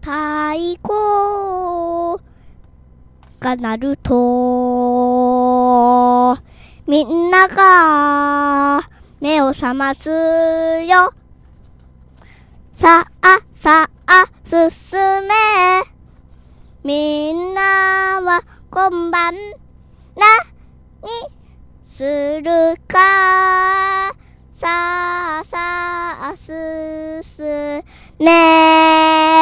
太鼓が鳴ると、みんなが目を覚ますよ。さあさあ進め。みんなは今晩何するか。さあさあ進め。